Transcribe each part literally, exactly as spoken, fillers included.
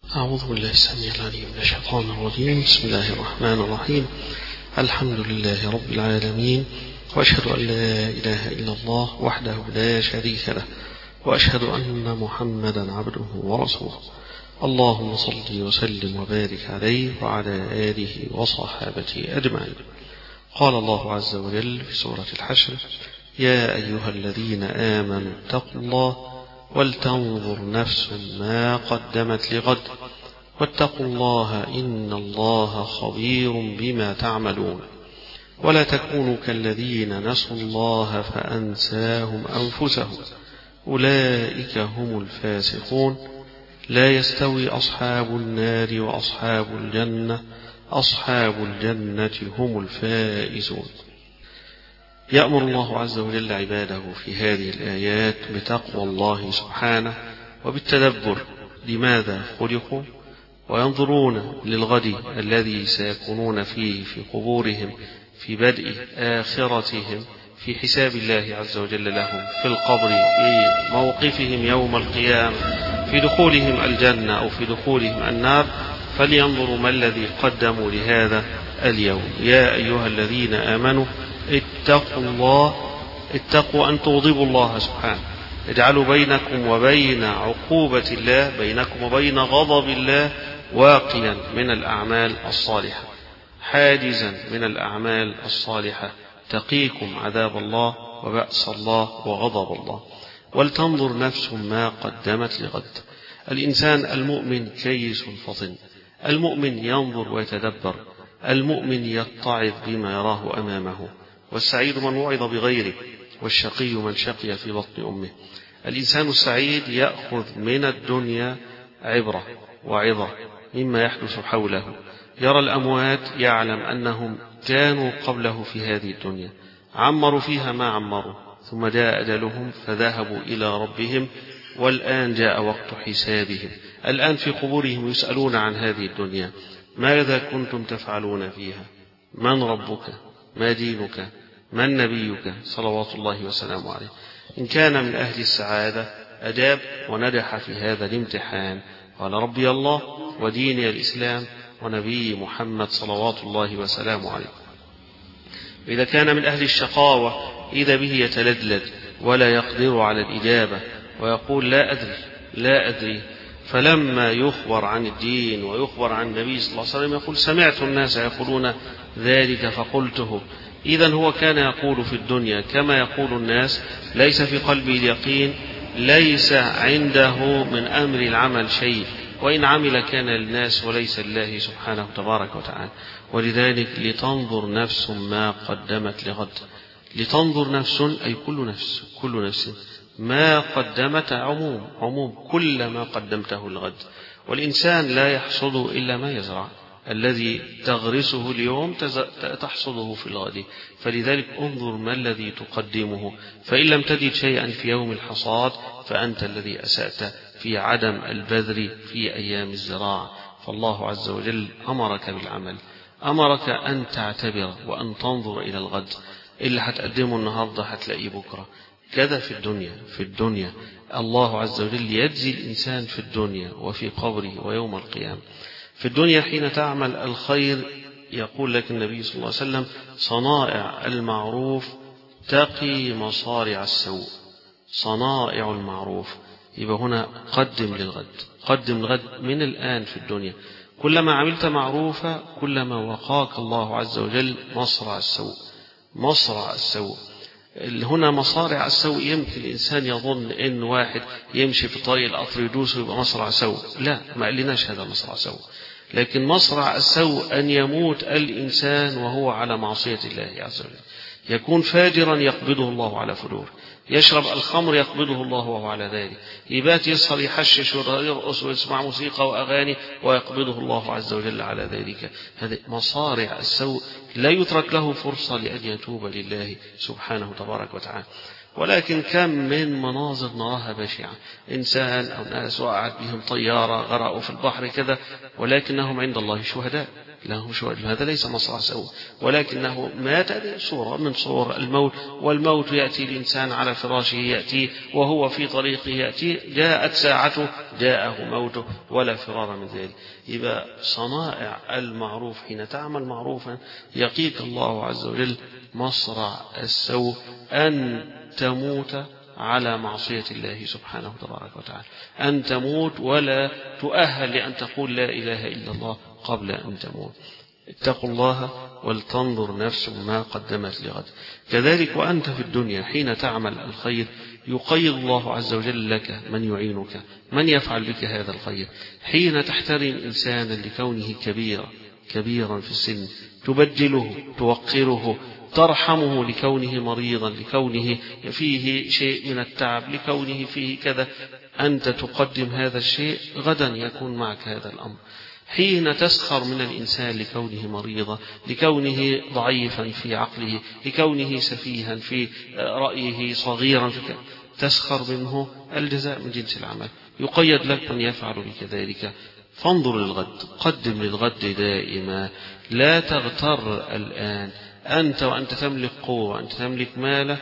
أعوذ بالله السميع العليم من الشيطان الرجيم. بسم الله الرحمن الرحيم. الحمد لله رب العالمين، وأشهد أن لا إله إلا الله وحده لا شريك له، وأشهد أن محمدا عبده ورسوله. اللهم صل وسلم وبارك عليه وعلى آله وصحابته أجمعين. قال الله عز وجل في سورة الحشر: يا أيها الذين آمنوا اتقوا الله ولتنظر نفس ما قدمت لغد واتقوا الله إن الله خبير بما تعملون. ولا تكونوا كالذين نسوا الله فأنساهم أنفسهم أولئك هم الفاسقون. لا يستوي أصحاب النار وأصحاب الجنة أصحاب الجنة هم الفائزون. يأمر الله عز وجل عباده في هذه الآيات بتقوى الله سبحانه وبالتدبر لماذا خلقوا، وينظرون للغد الذي سيكونون فيه في قبورهم، في بدء آخرتهم، في حساب الله عز وجل لهم في القبر، في موقفهم يوم القيامة، في دخولهم الجنة أو في دخولهم النار. فلينظروا ما الذي قدموا لهذا اليوم. يا أيها الذين آمنوا اتقوا الله، اتقوا أن تغضبوا الله سبحانه، اجعلوا بينكم وبين عقوبة الله، بينكم وبين غضب الله واقيا من الأعمال الصالحة، حاجزا من الأعمال الصالحة تقيكم عذاب الله وبأس الله وغضب الله. ولتنظر نفس ما قدمت لغد. الإنسان المؤمن كيس فطن، المؤمن ينظر ويتدبر، المؤمن يتعظ بما يراه أمامه. والسعيد من وعظ بغيره، والشقي من شقي في بطن أمه. الإنسان السعيد يأخذ من الدنيا عبرة وعظة مما يحدث حوله. يرى الأموات، يعلم أنهم كانوا قبله في هذه الدنيا، عمروا فيها ما عمروا، ثم جاء أجلهم فذهبوا إلى ربهم، والآن جاء وقت حسابهم. الآن في قبورهم يسألون عن هذه الدنيا: ماذا كنتم تفعلون فيها؟ من ربك؟ ما دينك؟ من نبيك؟ صلوات الله وسلامه عليه. إن كان من أهل السعادة أجاب ونجح في هذا الامتحان، قال: ربي الله وديني الإسلام ونبي محمد صلوات الله وسلامه عليه. إذا كان من أهل الشقاوة إذا به يتلدلد ولا يقدر على الإجابة ويقول: لا أدري لا أدري. فلما يخبر عن الدين ويخبر عن النبي صلى الله عليه وسلم يقول: سمعت الناس يقولون ذلك فقلته. إذن هو كان يقول في الدنيا كما يقول الناس، ليس في قلبه اليقين، ليس عنده من أمر العمل شيء، وإن عمل كان للناس وليس لله سبحانه تبارك وتعالى. ولذلك لتنظر نفس ما قدمت لغد. لتنظر نفس أي كل نفس، كل نفس ما قدمت، عموم عموم كل ما قدمته لغد. والإنسان لا يحصد إلا ما يزرع، الذي تغرسه اليوم تحصده في الغد. فلذلك انظر ما الذي تقدمه، فإن لم تجد شيئا في يوم الحصاد فأنت الذي أسأت في عدم البذر في أيام الزراعة. فالله عز وجل أمرك بالعمل، أمرك أن تعتبر وأن تنظر إلى الغد. اللي هتقدمه النهاردة هتلاقيه بكرة. كذا في الدنيا، في الدنيا الله عز وجل يجزي الإنسان في الدنيا وفي قبره ويوم القيامة. في الدنيا حين تعمل الخير يقول لك النبي صلى الله عليه وسلم: صنائع المعروف تقي مصارع السوء. صنائع المعروف، يبقى هنا قدم للغد، قدم للغد من الآن في الدنيا. كلما عملت معروفا كلما وقاك الله عز وجل مصرع السوء. مصرع السوء هنا مصارع السوء. يمكن الإنسان يظن إن واحد يمشي في طريق القطر يدوسه يبقى مصرع سوء. لا، ما قلناش هذا مصرع سوء. لكن مصرع السوء أن يموت الإنسان وهو على معصية الله عز وجل، يكون فاجرا يقبضه الله على فجور، يشرب الخمر يقبضه الله وهو على ذلك، يبات يسهر يحشش ويرقص ويسمع موسيقى وأغاني ويقبضه الله عز وجل على ذلك. هذه مصارع السوء، لا يترك له فرصة لأن يتوب لله سبحانه تبارك وتعالى. ولكن كم من مناظر نراها بشعة، إنسان أو ناس وقعت بهم طيارة غرقوا في البحر كذا، ولكنهم عند الله شهداء، لهم شوائب. هذا ليس مصرع سوء، ولكنه مات صورة من صور الموت، والموت يأتي الإنسان على فراشه يأتي وهو في طريقه يأتي، جاءت ساعته جاءه موته ولا فرار من ذلك. يبقى صنائع المعروف حين تعمل معروفا يقيك الله عز وجل مصرع السوء أن تموت على معصية الله سبحانه وتبارك وتعالى، أن تموت ولا تؤهل لأن تقول لا إله إلا الله قبل أن تموت. اتقوا الله ولتنظر نفس ما قدمت لغد. كذلك وأنت في الدنيا حين تعمل الخير يقيض الله عز وجل لك من يعينك، من يفعل بك هذا الخير. حين تحترم إنسانا لكونه كبيرا كبيرا في السن تبجله توقره، ترحمه لكونه مريضا، لكونه فيه شيء من التعب، لكونه فيه كذا، أنت تقدم هذا الشيء، غدا يكون معك هذا الأمر. حين تسخر من الإنسان لكونه مريضا، لكونه ضعيفا في عقله، لكونه سفيها في رأيه، صغيرا في كذا، تسخر منه، الجزاء من جنس العمل. يقيد لك من يفعل بك ذلك. فانظر للغد، قدم للغد دائما، لا تغتر الآن. أنت وأنت تملك قوة وأنت تملك مال،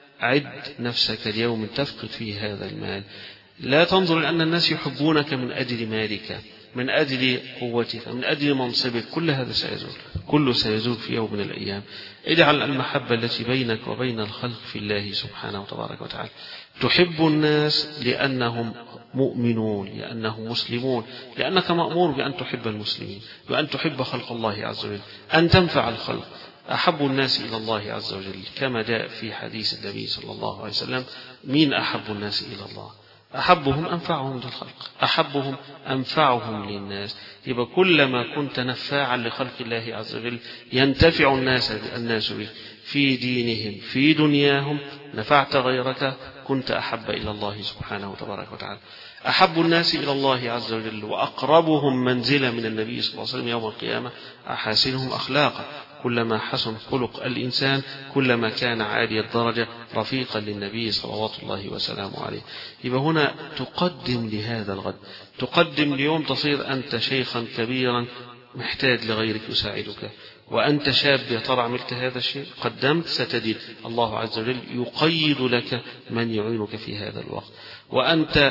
عد نفسك اليوم تفقد فيه هذا المال. لا تنظر لأن الناس يحبونك من أجل مالك، من أجل قوتك، من أجل منصبك، كل هذا سيزول، كله سيزول في يوم من الأيام. اجعل المحبة التي بينك وبين الخلق في الله سبحانه وتبارك وتعالى. تحب الناس لأنهم مؤمنون، لأنهم مسلمون، لأنك مأمور بأن تحب المسلمين، بأن تحب خلق الله عز وجل، أن تنفع الخلق. أحب الناس إلى الله عز وجل كما جاء في حديث النبي صلى الله عليه وسلم: مين أحب الناس إلى الله؟ أحبهم أنفعهم للخلق، أحبهم أنفعهم للناس. يبقى كلما كنت نفاعا لخلق الله عز وجل ينتفع الناس الناس بك في دينهم في دنياهم، نفعت غيرك، كنت أحب إلى الله سبحانه وتبارك وتعالى. أحب الناس إلى الله عز وجل وأقربهم منزلة من النبي صلى الله عليه وسلم يوم القيامة أحاسنهم أخلاقا. كلما حسن خلق الإنسان كلما كان عالي الدرجة رفيقا للنبي صلوات الله وسلامه عليه. يبقى هنا تقدم لهذا الغد، تقدم ليوم تصير أنت شيخا كبيرا محتاج لغيرك يساعدك، وأنت شاب يا ترى عملت هذا الشيء، قدمت، ستجد الله عز وجل يقيد لك من يعينك في هذا الوقت. وأنت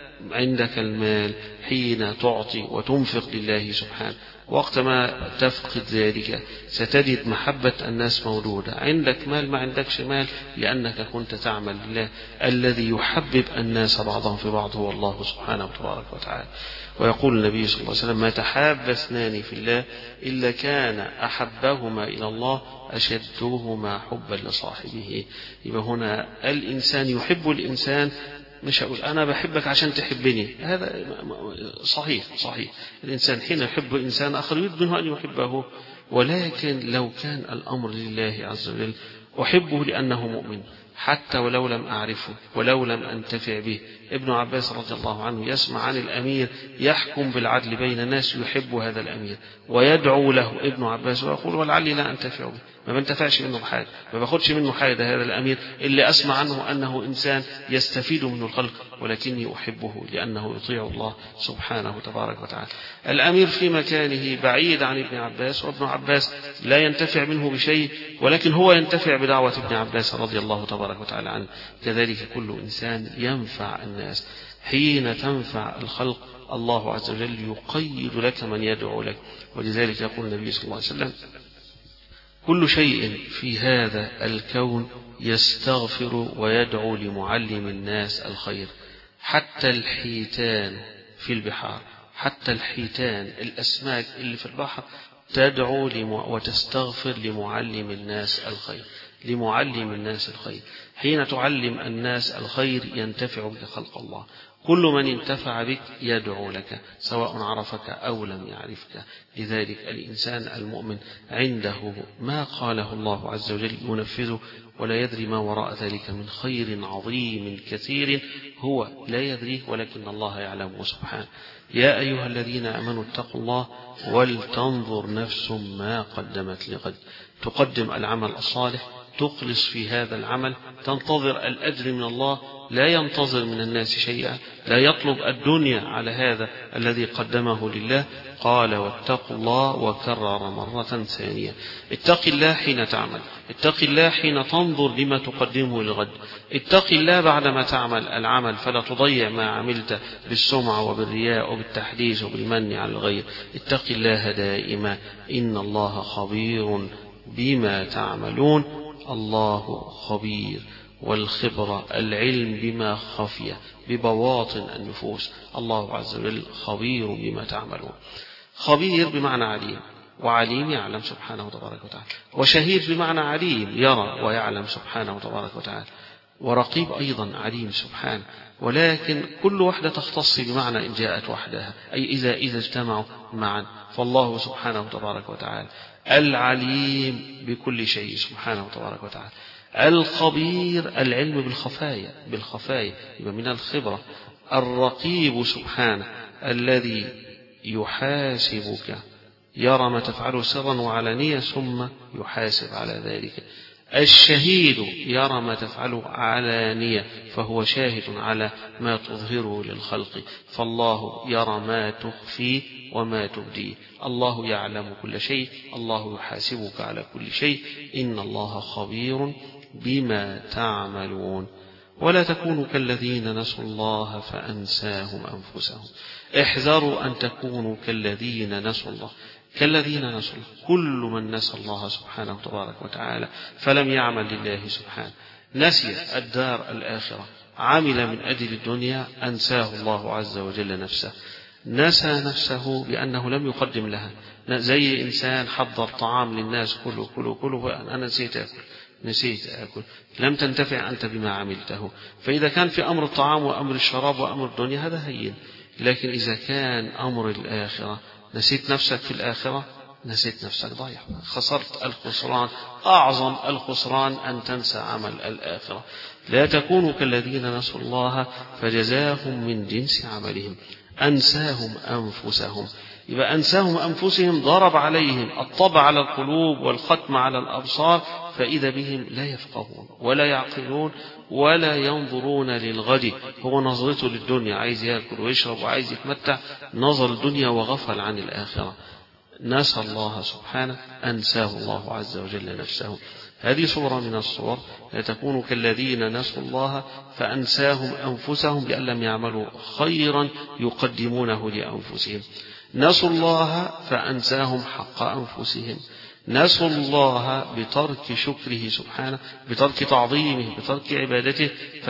عندك المال حين تعطي وتنفق لله سبحانه، وقت ما تفقد ذلك ستجد محبة الناس موجودة. عندك مال ما عندكش مال لأنك كنت تعمل لله. الذي يحبب الناس بعضهم في بعض هو الله سبحانه وتبارك وتعالى. ويقول النبي صلى الله عليه وسلم: ما تحاب اثنان في الله إلا كان أحبهما إلى الله أشدهما حبا لصاحبه. يبقى هنا الإنسان يحب الإنسان، مش هقول أنا بحبك عشان تحبني، هذا صحيح صحيح. الإنسان حين يحب إنسان آخر يريد منه أن يحبه، ولكن لو كان الأمر لله عز وجل أحبه لأنه مؤمن حتى ولو لم أعرفه ولو لم أنتفع به. ابن عباس رضي الله عنه يسمع عن الأمير يحكم بالعدل بين الناس، يحب هذا الأمير ويدعو له ابن عباس ويقول: ولعلي لا أنتفع به، ما بنتفعش منه بحاجة، ما باخدش منه حاجة، هذا الأمير اللي أسمع عنه أنه إنسان يستفيد منه الخلق، ولكني أحبه لأنه يطيع الله سبحانه وتبارك وتعالى. الأمير في مكانه بعيد عن ابن عباس، وابن عباس لا ينتفع منه بشيء، ولكن هو ينتفع بدعوة ابن عباس رضي الله تبارك وتعالى عنه. كذلك كل إنسان ينفع الناس. حين تنفع الخلق الله عز وجل يقيد لك من يدعو لك. ولذلك يقول النبي صلى الله عليه وسلم: كل شيء في هذا الكون يستغفر ويدعو لمعلم الناس الخير، حتى الحيتان في البحار، حتى الحيتان الأسماك اللي في البحر تدعو وتستغفر لمعلم الناس الخير، لمعلم الناس الخير. حين تعلم الناس الخير ينتفع بك خلق الله. كل من انتفع بك يدعو لك سواء عرفك أو لم يعرفك. لذلك الإنسان المؤمن عنده ما قاله الله عز وجل ينفذه، ولا يدري ما وراء ذلك من خير عظيم كثير هو لا يدريه، ولكن الله يعلمه سبحانه. يا أيها الذين آمنوا اتقوا الله ولتنظر نفس ما قدمت لغد. تقدم العمل الصالح، تخلص في هذا العمل، تنتظر الأجر من الله، لا ينتظر من الناس شيئا، لا يطلب الدنيا على هذا الذي قدمه لله. قال واتقوا الله، وكرر مرة ثانية. اتق الله حين تعمل، اتق الله حين تنظر لما تقدمه للغد، اتق الله بعدما تعمل العمل فلا تضيع ما عملت بالسمعة وبالرياء وبالتحديث وبالمن على الغير. اتق الله دائما، إن الله خبير بما تعملون. الله خبير، والخبرة العلم بما خفي ببواطن النفوس. الله عز وجل خبير بما تعملون. خبير بمعنى عليم، وعليم يعلم سبحانه وتبارك وتعالى، وشهيد بمعنى عليم يرى ويعلم سبحانه وتبارك وتعالى، ورقيب أيضا عليم سبحانه. ولكن كل وحدة تختص بمعنى إن جاءت وحدها، أي إذا إذا اجتمعوا معا. فالله سبحانه وتبارك وتعالى العليم بكل شيء سبحانه وتبارك وتعالى. الخبير العلم بالخفايا بالخفايا يبقى من الخبرة. الرقيب سبحانه الذي يحاسبك، يرى ما تفعله سرا وعلانية ثم يحاسب على ذلك. الشهيد يرى ما تفعله علانية فهو شاهد على ما تظهره للخلق. فالله يرى ما تخفي وما تبدي. الله يعلم كل شيء، الله يحاسبك على كل شيء. إن الله خبير بما تعملون. ولا تكونوا كالذين نسوا الله فأنساهم أنفسهم. احذروا أن تكونوا كالذين نسوا الله. كالذين نسوا الله، كل من نسى الله سبحانه وتبارك وتعالى فلم يعمل لله سبحانه، نسي الدار الآخرة، عمل من أجل الدنيا، أنساه الله عز وجل نفسه. نسى نفسه بأنه لم يقدم لها. زي إنسان حضر طعام للناس، كله كله كله أنا نسيت أكل نسيت أكل لم تنتفع أنت بما عملته. فإذا كان في أمر الطعام وأمر الشراب وأمر الدنيا هذا هين، لكن إذا كان أمر الآخرة نسيت نفسك في الآخرة، نسيت نفسك ضايع، خسرت الخسران. أعظم الخسران أن تنسى عمل الآخرة. لا تكونوا كالذين نسوا الله فجزاهم من جنس عملهم. أنساهم أنفسهم، يبقى أنساهم أنفسهم ضرب عليهم الطبع على القلوب والختم على الأبصار، فإذا بهم لا يفقهون ولا يعقلون ولا ينظرون للغد. هو نظرته للدنيا، عايز يأكل ويشرب وعايز يتمتع، نظر الدنيا وغفل عن الآخرة. نسى الله سبحانه، أنساه الله عز وجل نفسه. هذه صورة من الصور. لا تكونوا كالذين نسوا الله فأنساهم أنفسهم بأن لم يعملوا خيرا يقدمونه لأنفسهم. نسوا الله فأنساهم حق أنفسهم. نسوا الله بترك شكره سبحانه، بترك تعظيمه، بترك عبادته،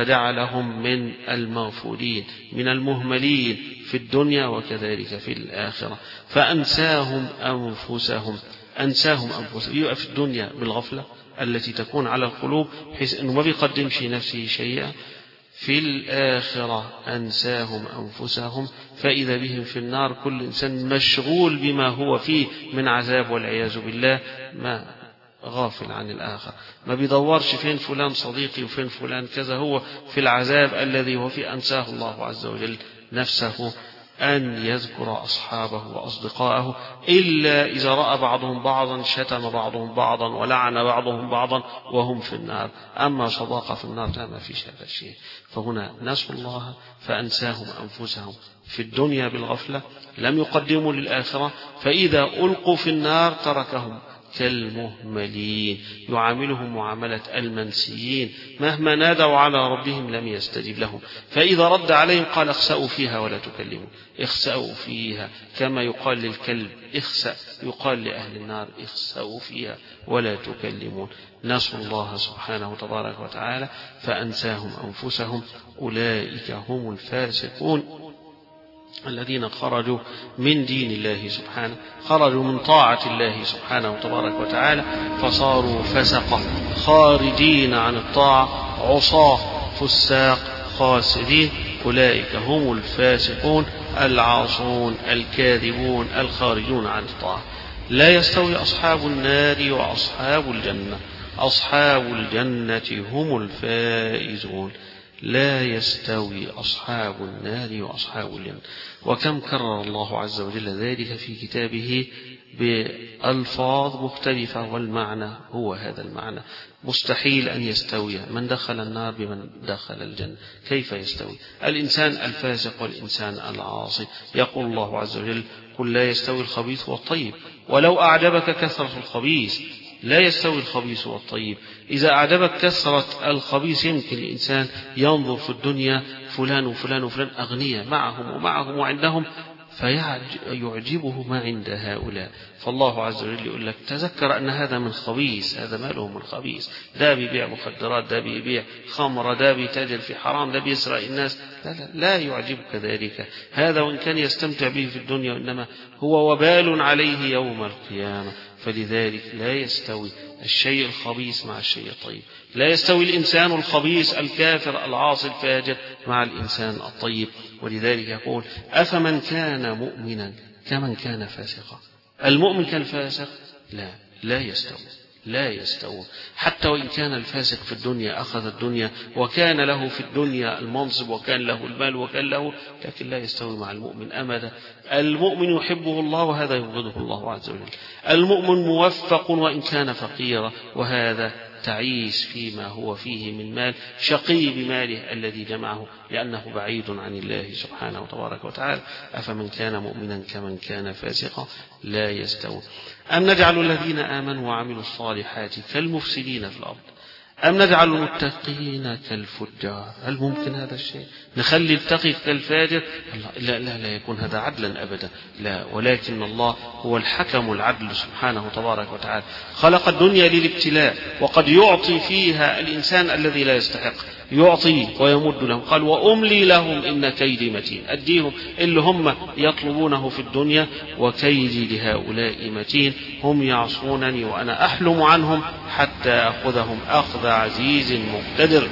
فجعلهم من المغفولين، من المهملين في الدنيا وكذلك في الآخرة. فأنساهم أنفسهم. أنساهم أنفسهم يبقى في الدنيا بالغفلة التي تكون على القلوب بحيث أنه ما بيقدمش نفسه شيئا. في الآخرة أنساهم أنفسهم فإذا بهم في النار، كل إنسان مشغول بما هو فيه من عذاب والعياذ بالله، ما غافل عن الآخر، ما بيدورش فين فلان صديقي وفين فلان كذا، هو في العذاب الذي هو فيه. أنساه الله عز وجل نفسه أن يذكر أصحابه وأصدقائه إلا إذا رأى بعضهم بعضا شتم بعضهم بعضا ولعن بعضهم بعضا وهم في النار. أما صداقة في النار لا، ما فيش هذا الشيء. فهنا نسوا الله فأنساهم أنفسهم في الدنيا بالغفلة، لم يقدموا للآخرة، فإذا ألقوا في النار تركهم كالمهملين، يعاملهم معاملة المنسيين، مهما نادوا على ربهم لم يستجب لهم. فإذا رد عليهم قال اخسأوا فيها ولا تكلموا. اخسأوا فيها كما يقال للكلب اخسأ، يقال لأهل النار اخسأوا فيها ولا تكلمون. نسوا الله سبحانه وتبارك وتعالى فأنساهم أنفسهم. أولئك هم الفاسقون الذين خرجوا من دين الله سبحانه، خرجوا من طاعة الله سبحانه وتبارك وتعالى فصاروا فسقة، خارجين عن الطاعة، عصاة فساق خاسرين. أولئك هم الفاسقون العاصون الكاذبون الخارجون عن الطاعة. لا يستوي أصحاب النار وأصحاب الجنة، أصحاب الجنة هم الفائزون. لا يستوي أصحاب النار وأصحاب الجنة. وكم كرر الله عز وجل ذلك في كتابه بألفاظ مختلفة والمعنى هو هذا المعنى. مستحيل أن يستوي من دخل النار بمن دخل الجنة. كيف يستوي الإنسان الفاسق والإنسان العاصي؟ يقول الله عز وجل قل لا يستوي الخبيث والطيب ولو أعجبك كثرة الخبيث. لا يستوي الخبيث والطيب. إذا أعجبك كثرة الخبيث يمكن الإنسان ينظر في الدنيا فلان وفلان وفلان أغنياء معهم ومعهم وعندهم فيعجبه ما عند هؤلاء. فالله عز وجل يقول لك تذكر أن هذا من خبيث، هذا ماله من خبيث، ده بيبيع مخدرات، ده بيبيع خمر، ده بيتاجر في حرام، ده بيسرق الناس. لا, لا, لا يعجبك ذلك. هذا وإن كان يستمتع به في الدنيا إنما هو وبال عليه يوم القيامة. فلذلك لا يستوي الشيء الخبيث مع الشيء الطيب. لا يستوي الإنسان الخبيث الكافر العاصي الفاجر مع الإنسان الطيب. ولذلك يقول أفمن كان مؤمنا كمن كان فاسقا. المؤمن كالفاسق؟ لا لا يستوي لا يستوي. حتى وإن كان الفاسق في الدنيا أخذ الدنيا وكان له في الدنيا المنصب وكان له المال وكان له، لكن لا يستوي مع المؤمن أبدا. المؤمن يحبه الله وهذا يبغضه الله عز وجل. المؤمن موفق وإن كان فقيرا، وهذا تعيس فيما هو فيه من مال، شقي بماله الذي جمعه لأنه بعيد عن الله سبحانه وتبارك وتعالى. أفمن كان مؤمنا كمن كان فاسقا لا يستوي. أم نجعل الذين آمنوا وعملوا الصالحات كالمفسدين في الأرض أم نجعل المتقين كالفجار؟ هل ممكن هذا الشيء؟ نخلي التقي كالفاجر؟ لا لا لا يكون هذا عدلا أبدا. لا، ولكن الله هو الحكم العدل سبحانه وتبارك وتعالى. خلق الدنيا للابتلاء، وقد يعطي فيها الإنسان الذي لا يستحق، يعطي ويمد لهم. قال وأملي لهم إن كيدي متين. أديهم اللي هم يطلبونه في الدنيا، وكيدي لهؤلاء متين. هم يعصونني وأنا أحلم عنهم حتى أخذهم أخذ عزيز مقتدر.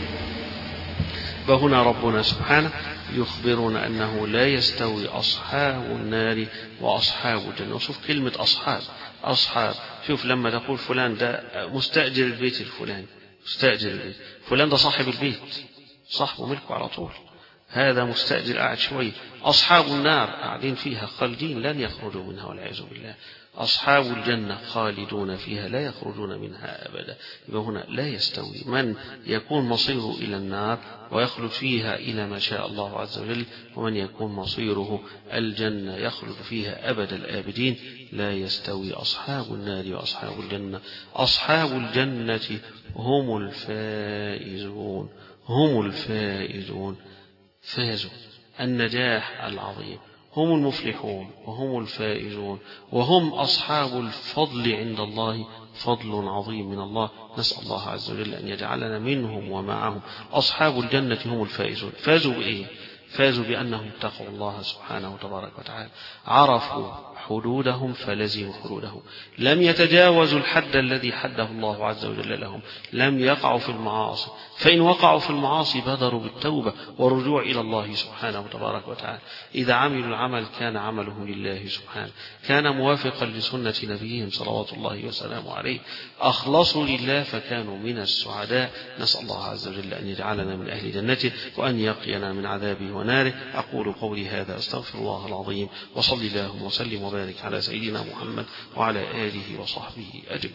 فهنا ربنا سبحانه يخبرنا أنه لا يستوي أصحاب النار وأصحاب الجنة. وشوف كلمة أصحاب أصحاب. شوف لما تقول فلان ده مستأجر البيت الفلاني، مستأجر البيت فلان ده صاحب البيت، صاحبه ملكه على طول، هذا مستأجر قاعد شوي. أصحاب النار قاعدين فيها خالدين لن يخرجوا منها والعياذ بالله. أصحاب الجنة خالدون فيها لا يخرجون منها أبدا. هنا لا يستوي من يكون مصيره إلى النار ويخلد فيها إلى ما شاء الله عز وجل، ومن يكون مصيره الجنة يخلد فيها أبد الآبدين. لا يستوي أصحاب النار وأصحاب الجنة. أصحاب الجنة هم الفائزون، هم الفائزون، فازوا النجاح العظيم، هم المفلحون وهم الفائزون، وهم أصحاب الفضل عند الله، فضل عظيم من الله. نسأل الله عز وجل أن يجعلنا منهم ومعهم. أصحاب الجنة هم الفائزون. فازوا بإيه؟ فازوا بأنهم اتقوا الله سبحانه وتبارك وتعالى، عرفوا حدودهم فلزموا حدوده، لم يتجاوزوا الحد الذي حده الله عز وجل لهم، لم يقعوا في المعاصي، فإن وقعوا في المعاصي بادروا بالتوبة والرجوع إلى الله سبحانه وتبارك وتعالى. إذا عملوا العمل كان عملهم لله سبحانه، كان موافقا لسنة نبيهم صلوات الله وسلامه عليه، أخلصوا لله فكانوا من السعداء. نسأل الله عز وجل أن يجعلنا من أهل جنته وأن يقينا من عذابه وناره. أقول قولي هذا أستغفر الله العظيم، وصلي اللهم وسلم وبارك على سيدنا محمد وعلى آله وصحبه أجمعين.